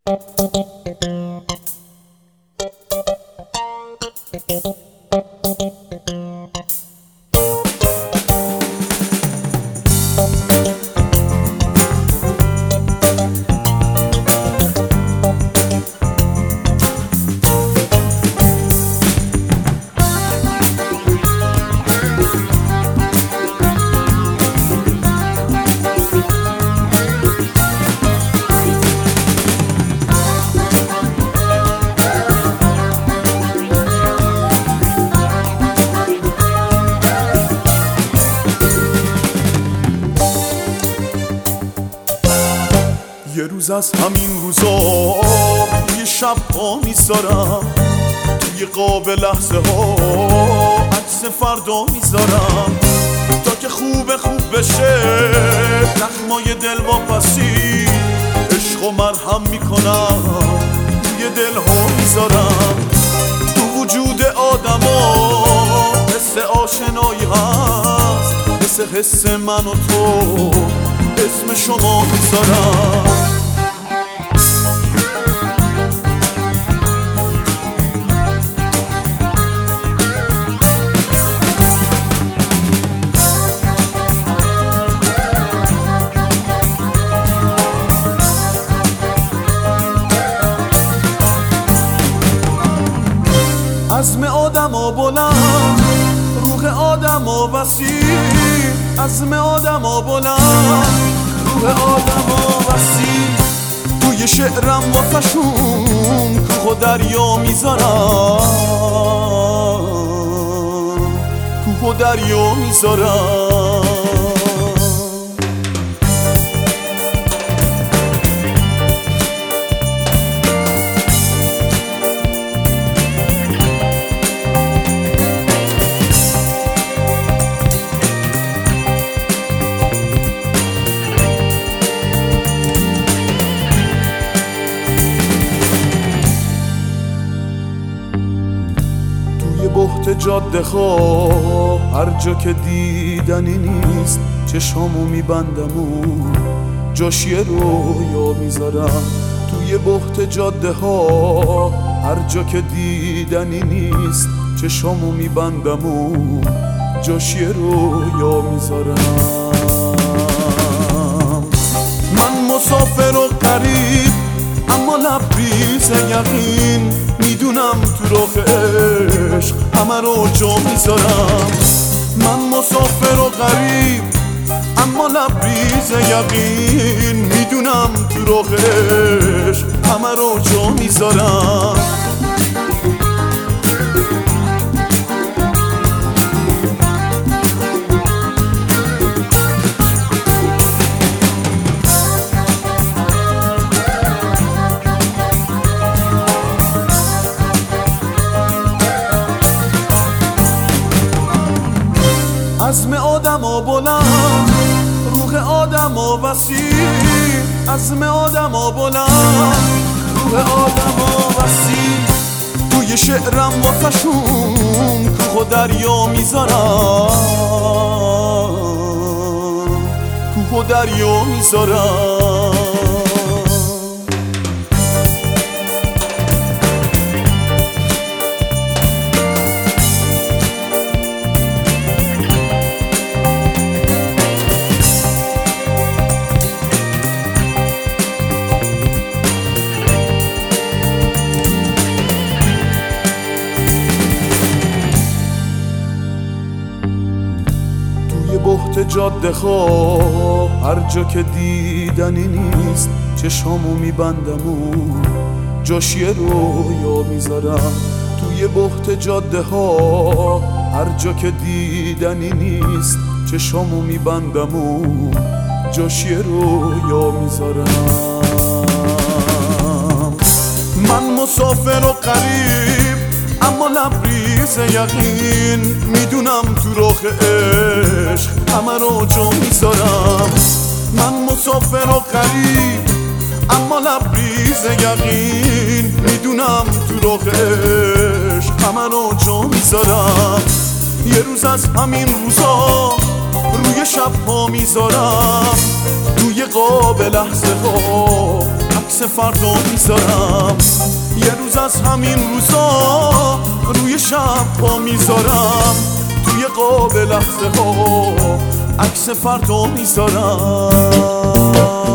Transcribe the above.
یه روز از همین روزا توی شب ها میذارم، توی قاب لحظه ها عکس فردا میذارم، تا که خوب بشه زخمای دل واپسی عشق و مرهم میکنم، توی دل ها میذارم. تو وجود آدما حس آشنایی هست، مثل حس من و تو اسم شما میذارم. عزم آدما بلند، روح آدما وسیع، عزم آدما بلند، روح آدما وسیع. توی شعرم واسشون کوه و دریا میذارم، کوه و دریا میذارم. بحت جاده ها هر جا که دیدنی نیست، چشامو میبندم و جاش یه رویا میذارم. توی بحت جاده ها هر جا که دیدنی نیست، چشامو میبندم و جاش یه رویا میذارم. من مسافر و غریب اما لبریز یقین، میدونم تو راه عشق همه رو جا میذارم. من مسافر و غریب اما لبریز یقین، میدونم تو راه عشق همه رو جا میذارم. عزم آدما بلند، روح آدما وسیع، عزم آدما بلند، روح آدما وسیع. توی شعرم واسشون کوه و دریا میذارم، کوه و دریا میذارم. بحت جاده ها هر جا که دیدنی نیست، چشامو میبندم و جاش یه رویا میذارم. توی بحت جاده ها هر جا که دیدنی نیست، چشامو میبندم و جاش یه رویا میذارم. من مسافر و غریب اما لبریز یقین، میدونم تو راه عشق همه رو جا میذارم. من مسافر و غریب اما لبریز یقین، میدونم تو راه عشق همه رو جا میذارم. یه روز از همین روزا روی شب ها میذارم، توی قاب لحظه ها عکس فردا میذارم، یه روز از همین روزا روی شب پا میذارم، توی قاب لحظه ها عکس فردا میذارم.